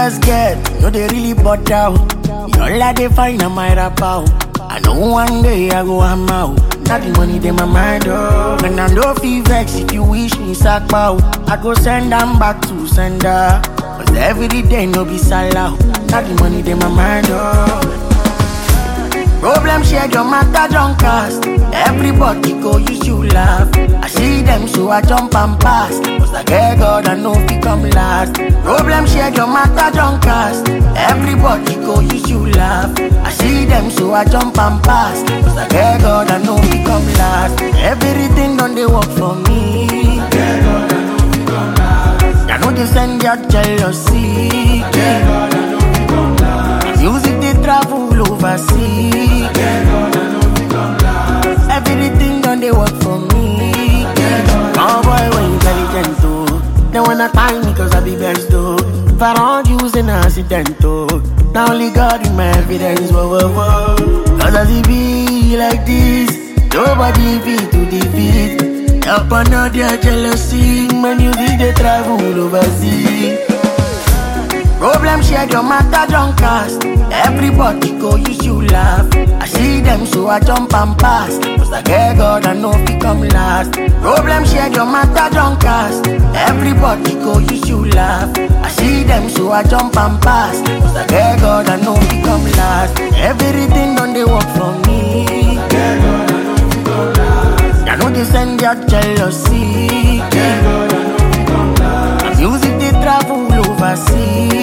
just get, no they really bought out. All I they find on my rap out. I know one day I go I'm out. Not the money they my mind oh. When I know feel vex if you wish me sack bow. I go send them back to sender. Cause every day no be salah. Not the money they my mind oh. Problem share your matter don't cast. Everybody go use you laugh. I see them so I jump and pass. Cause I get God I know fi come last. Problem share your matter don't cast. Everybody go use you laugh. I see them so I jump and pass. Cause I get God I know fi come last. Everything done they work for me. I get God I know fi come last. I know they send your jealousy. I get God I know fi come last. Music they travel overseas. Everything done they work for me. Oh boy, when intelligent too. They wanna time me cause I be best though. If I don't use an accident too. Now only God in my evidence, whoa, whoa, whoa. Cause as it be like this, nobody beat to defeat. Help another jealousy, man you see they travel overseas. Problem share your matter don't cast. Everybody go use you laugh. I see them so I jump and pass. Cause I get God I know fi come last. Problem share your matter don't cast. Everybody go use you laugh. I see them so I jump and pass. Cause I get God I know fi come last. Everything done they work for me. I get God I know fi come last. I know they send your jealousy. I get God I know fi come last. Music they travel overseas.